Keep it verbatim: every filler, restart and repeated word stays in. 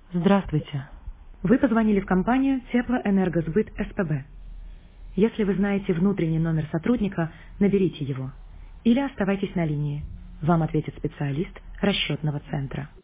Здравствуйте. Вы позвонили в компанию Теплоэнергосбыт СПБ. Если вы знаете внутренний номер сотрудника, наберите его. Или оставайтесь на линии. Вам ответит специалист расчетного центра.